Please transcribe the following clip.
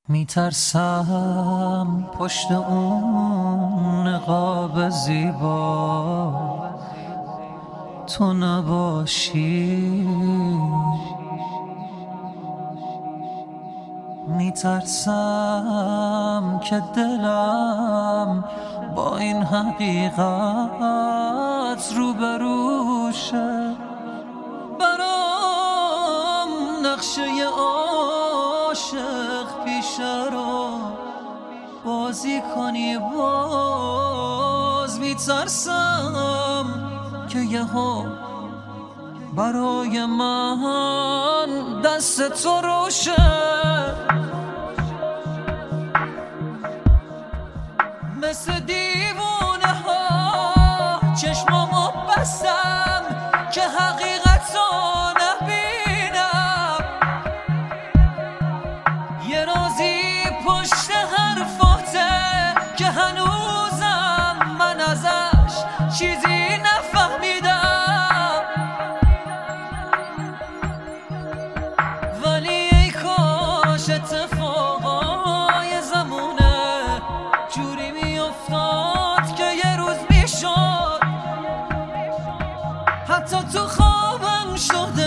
میترسم پشت اون نقاب زیبا تو نباشی، میترسم که دلم با این حقیقت روبروشه. برام نقشه عاشق پیشه رو بازی کنی، باز میترسم که یهو برای من دست تو روشه. مثل دیوونه ها چشمامو بستم که حقیقت رو نبینم، یه رازی پشت حرفاته که هنوزم من ازش چیزی نفهمیدم. ولی ای کاش اتفاقای زمونه جوری میافتاد که یه روز میشد حتی تو خوابم شده